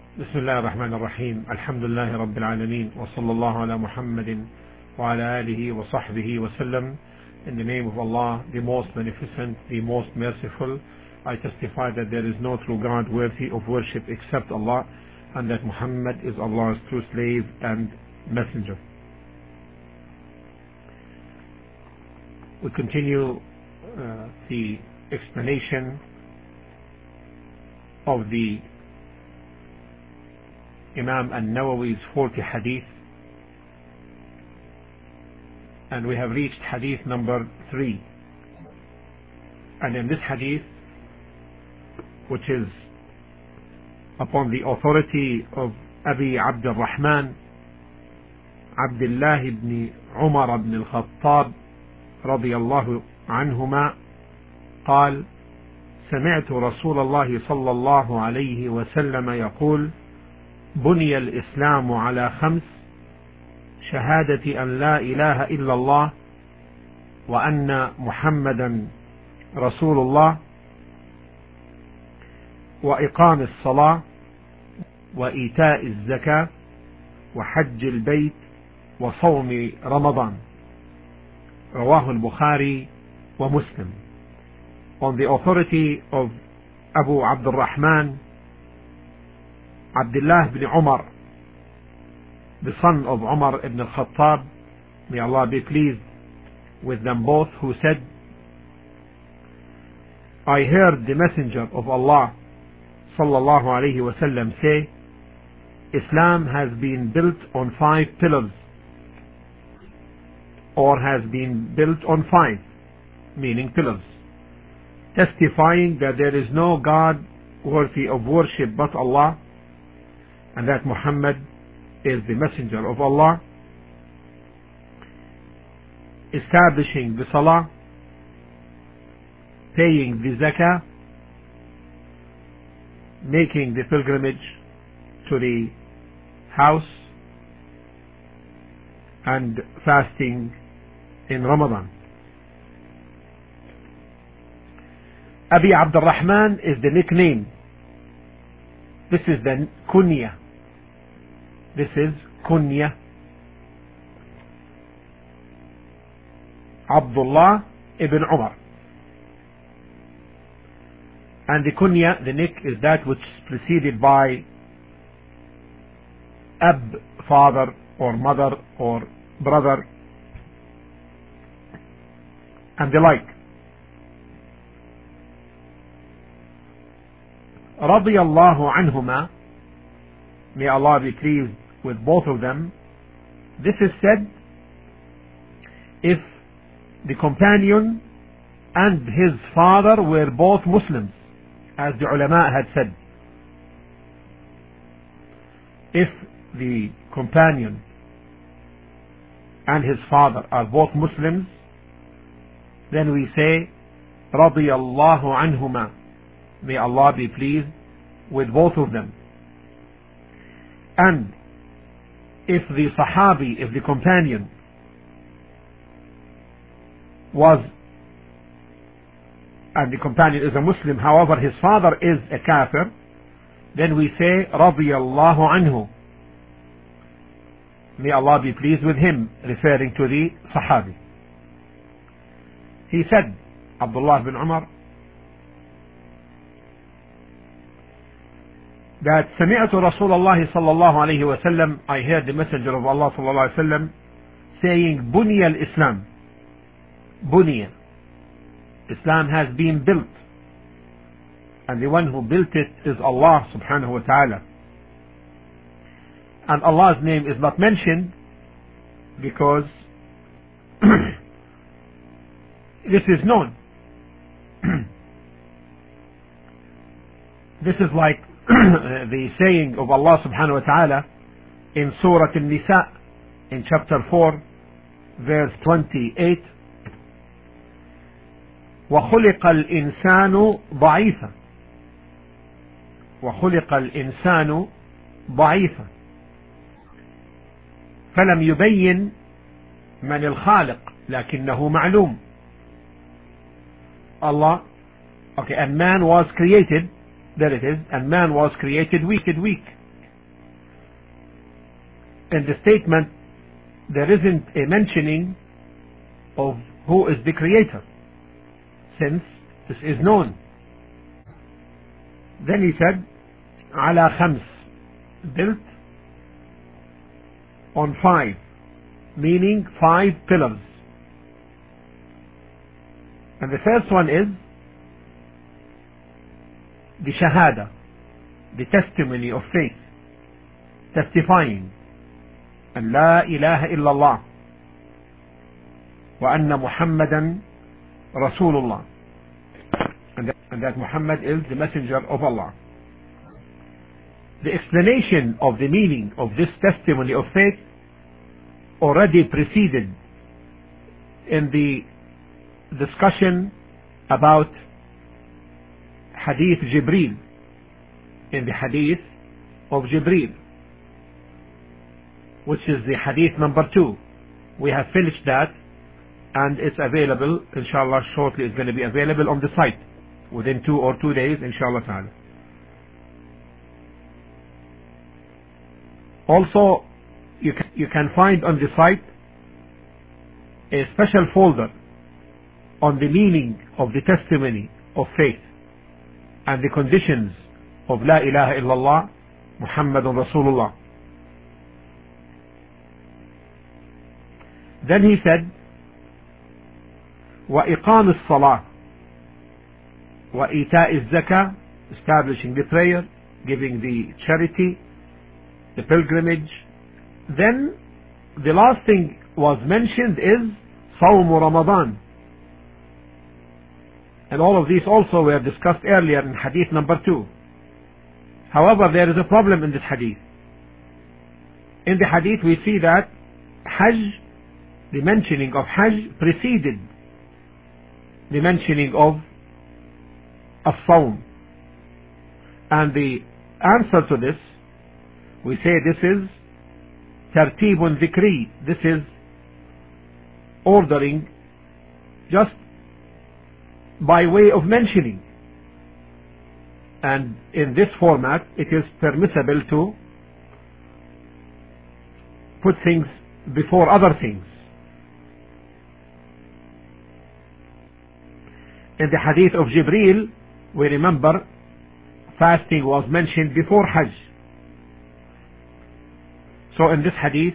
بسم الله الرحمن الرحيم. الحمد لله رب العالمين وصلى الله على محمد وعلى آله وصحبه وسلم. In the name of Allah, the most beneficent, the most merciful, I testify that there is no true God worthy of worship except Allah, and that Muhammad is Allah's true slave and messenger. We continue the explanation of the Imam An-Nawawi's 40 hadith, and we have reached hadith number 3. And in this hadith, which is upon the authority of Abi Abdurrahman Abdullah ibn Umar ibn al-Khattab رضي الله عنهما قال: سمعت رسول الله صلى الله عليه وسلم يقول: بني الإسلام على 5: شهادة أن لا إله إلا الله وأن محمدا رسول الله، وإقام الصلاة، وإيتاء الزكاة، وحج البيت، وصوم رمضان. رواه البخاري ومسلم. On the authority of Abu Abdurrahman Abdullah ibn Umar, the son of Umar ibn al-Khattab, may Allah be pleased with them both, who said: I heard the Messenger of Allah sallallahu alayhi wasallam say, Islam has been built on 5 pillars, or has been built on 5, meaning pillars, testifying that there is no God worthy of worship but Allah, and that Muhammad is the messenger of Allah, establishing the salah, paying the zakah, making the pilgrimage to the house, and fasting in Ramadan. Abi Abdurrahman is the nickname. This is the kunya. This is kunya. Abdullah ibn Umar. And the kunya, the nick, is that which is preceded by ab, father or mother or brother, and the like. رضي الله عنهما, may Allah be pleased with both of them. This is said if the companion and his father were both Muslims, as the ulama had said. If the companion and his father are both Muslims, then we say رضي الله عنهما, may Allah be pleased with both of them. And if the Sahabi, if the companion was, and the companion is a Muslim, however his father is a kafir, then we say رضي الله عنه, may Allah be pleased with him, referring to the Sahabi. He said, Abdullah bin Umar, that سمعت رسول الله صلى الله عليه وسلم, I heard the messenger of Allah صلى الله عليه وسلم saying, بني الإسلام, بني, Islam has been built, and the one who built it is Allah subhanahu wa ta'ala. And Allah's name is not mentioned because this is known. This is like the saying of Allah subhanahu wa ta'ala in Surah An-Nisa in chapter 4 verse 28: وخلق الإنسان ضعيفا, وخلق الإنسان ضعيفا, فلم يبين من الخالق لكنه معلوم. Allah, okay, and man was created, there it is, and man was created weak. in the statement there isn't a mentioning of who is the creator, since this is known. Then he said, على خمس, built on 5, meaning 5 pillars. And the first one is the shahada, the testimony of faith, testifying أن لا إله إلا الله وأن محمدا رسول الله, and that Muhammad is the messenger of Allah. The explanation of the meaning of this testimony of faith already preceded in the discussion about Hadith Jibreel, in the Hadith of Jibreel, which is the Hadith number 2. We have finished that, and it's available, inshallah, shortly. It's going to be available on the site within 2 or 2 days, inshallah ta'ala. Also, you can find on the site a special folder on the meaning of the testimony of faith and the conditions of La ilaha illallah Muhammadun Rasulullah. Then he said, وإقام الصلاة وإيتاء الزكاة, establishing the prayer, giving the charity, the pilgrimage. Then the last thing was mentioned is صوم Ramadan, and all of these also were discussed earlier in Hadith number 2. However, there is a problem in this Hadith. In the Hadith we see that Hajj, the mentioning of Hajj preceded the mentioning of As-Sawm. And the answer to this, we say this is Tartibun Dhikri. This is ordering just by way of mentioning. And in this format, it is permissible to put things before other things. In the Hadith of Jibreel, we remember fasting was mentioned before Hajj. So in this Hadith,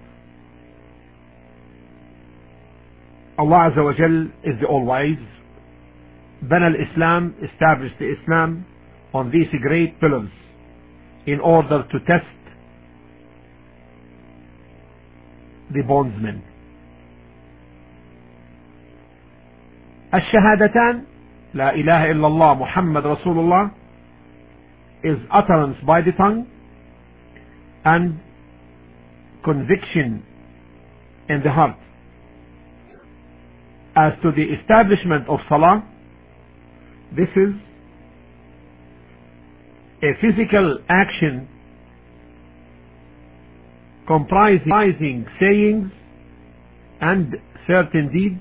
Allah Azza wa Jal is the All-Wise. Bana al-Islam, established the Islam on these great pillars in order to test the bondsmen. الشهادتان, لا إله إلا الله محمد رسول الله, is utterance by the tongue and conviction in the heart. As to the establishment of Salah, this is a physical action comprising sayings and certain deeds,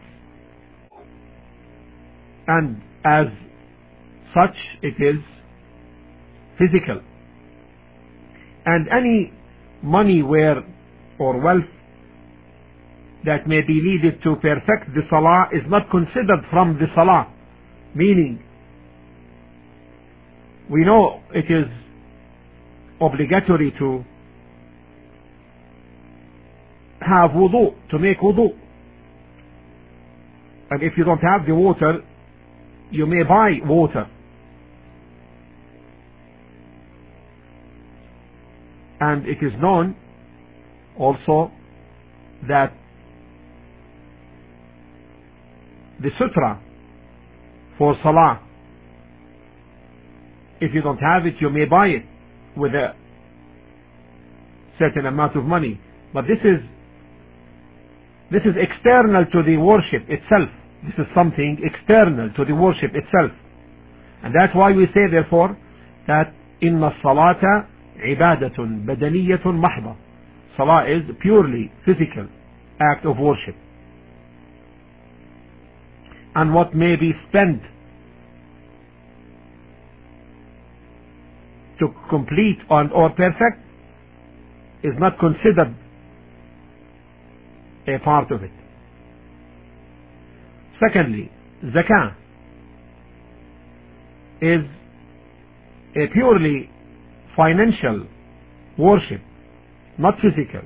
and as such it is physical. And any money, ware or wealth that may be needed to perfect the Salah is not considered from the Salah. Meaning, we know it is obligatory to have wudu, to make wudu. And if you don't have the water, you may buy water. And it is known also that the sutra for Salah, if you don't have it, you may buy it with a certain amount of money. But this is external to the worship itself. This is something external to the worship itself. And that's why we say therefore that inna salata ibadatun badaniyatun mahba. Salah is purely physical act of worship. And what may be spent to complete or perfect is not considered a part of it. Secondly, zakah is a purely financial worship, not physical.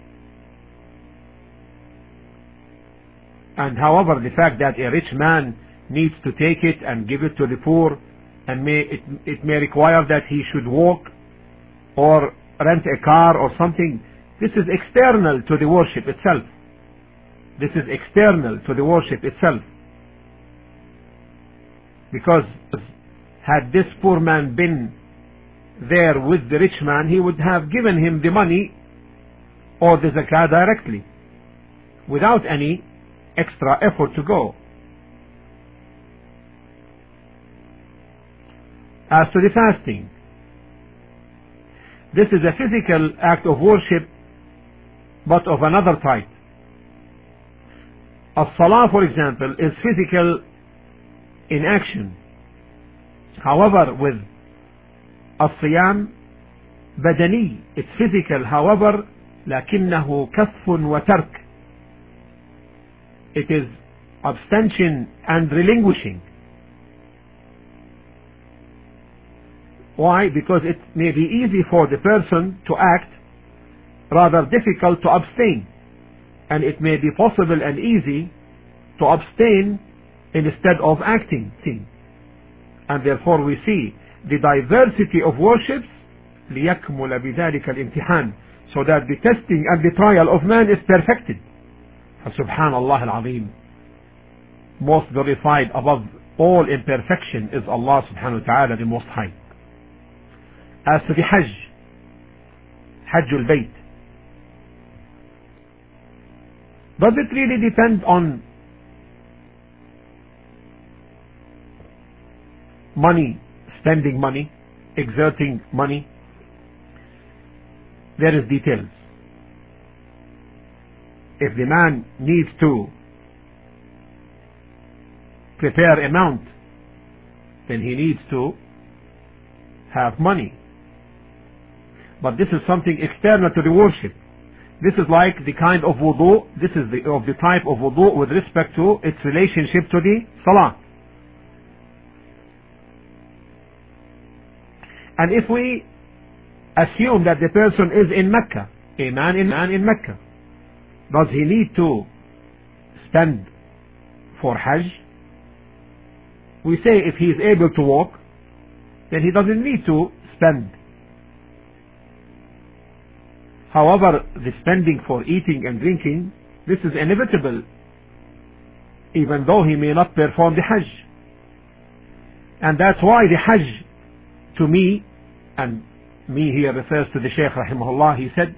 And however, the fact that a rich man needs to take it and give it to the poor, and it may require that he should walk or rent a car or something, this is external to the worship itself. This is external to the worship itself. Because had this poor man been there with the rich man, he would have given him the money or the zakah directly, without any extra effort to go. As to the fasting, this is a physical act of worship, but of another type. As-salah, for example, is physical in action. However, with as-siyam, badani, it's physical. However, لكنه كف وترك. It is abstention and relinquishing. Why? Because it may be easy for the person to act, rather difficult to abstain. And it may be possible and easy to abstain instead of acting. And therefore we see the diversity of worships ليكمل بذلك الامتحان, so that the testing and the trial of man is perfected. Subhanallah al-Azim. Most glorified above all imperfection is Allah subhanahu wa ta'ala, the Most High. As to the Hajj, Hajjul Bayt, does it really depend on money, spending money, exerting money? There is details. If the man needs to prepare a mount, then he needs to have money. But this is something external to the worship. This is like the kind of wudu, this is of the type of wudu with respect to its relationship to the salah. And if we assume that the person is in Mecca, a man in Mecca, does he need to spend for Hajj? We say if he is able to walk, then he doesn't need to spend. However, the spending for eating and drinking, this is inevitable, even though he may not perform the Hajj. And that's why the Hajj, to me, and me here refers to the Shaykh rahimahullah, he said,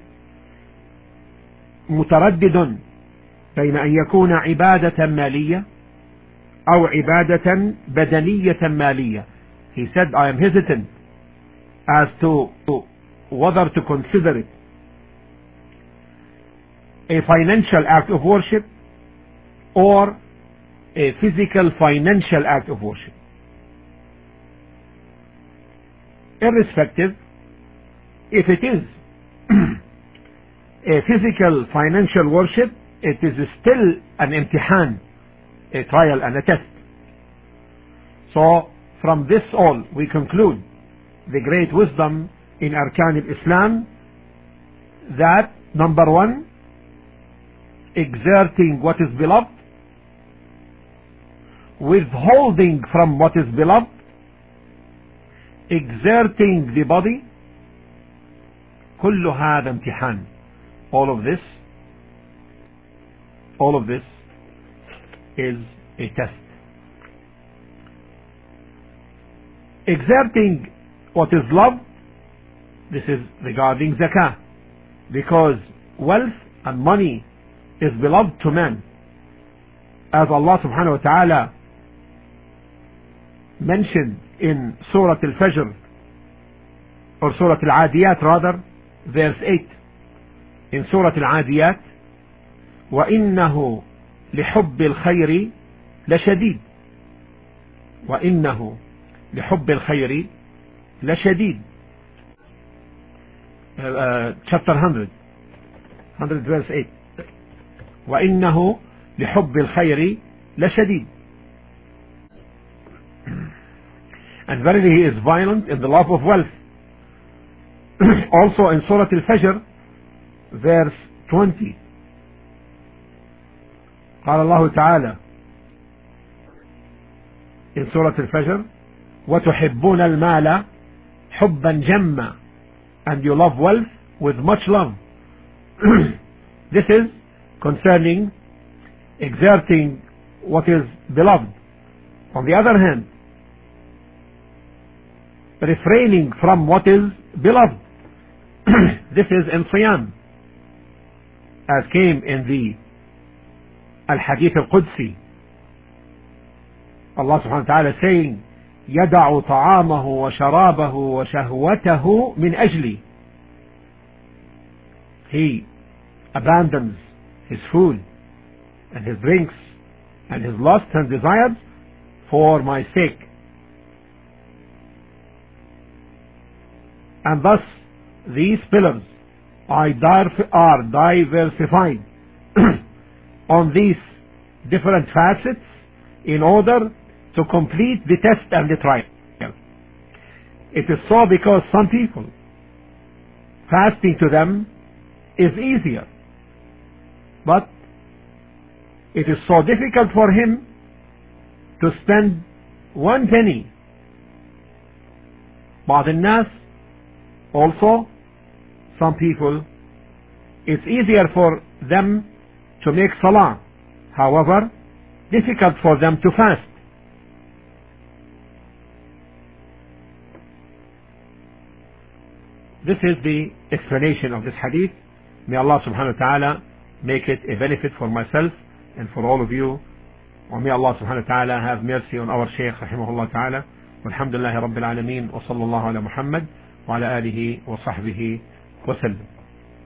متردد بين أن يكون عبادة مالية أو عبادة بدنية مالية. He said, I am hesitant as to whether to consider it a financial act of worship or a physical financial act of worship. Irrespective, if it is a physical financial worship, it is still an imtihan, a trial and a test. So from this all we conclude the great wisdom in Arkan al-Islam, that number one, exerting what is beloved, withholding from what is beloved, exerting the body, كل هذا امتحان. All of this is a test. Exerting what is loved, this is regarding zakah, because wealth and money is beloved to man, as Allah subhanahu wa ta'ala mentioned in Surah Al-Fajr, or Surah Al-Adiyat rather, verse 8. In Surah Al-Adiyat, وَإِنَّهُ لِحُبِّ الْخَيْرِ لَشَدِيدٌ, وَإِنَّهُ لِحُبِّ الْخَيْرِ لَشَدِيدٌ. Chapter 100 verse 8. وإنه لحب الخير لشديد. And verily he is violent in the love of wealth. Also in Surah Al-Fajr verse 20 قال الله تعالى in Surah Al-Fajr وتحبون المال حبا جما, and you love wealth with much love. This is concerning exerting what is beloved. On the other hand, refraining from what is beloved. This is in Siyam, as came in the Al-Hadith Al-Qudsi. Allah subhanahu wa ta'ala saying, يدع طعامه وشرابه وشهوته من أجلي. He abandons his food and his drinks and his lusts and desires for my sake. And thus these pillars are diversified on these different facets in order to complete the test and the trial. It is so because some people, fasting to them is easier, but it is so difficult for him to spend 1 penny. بعض الناس also, some people, it's easier for them to make salah, however difficult for them to fast. This is the explanation of this hadith. May Allah subhanahu wa ta'ala make it a benefit for myself and for all of you. And may Allah subhanahu wa ta'ala have mercy on our Shaykh rahimahullah ta'ala. Walhamdulillahi rabbil alameen wa sallallahu ala Muhammad wa ala alihi wa sahbihi wa sallam.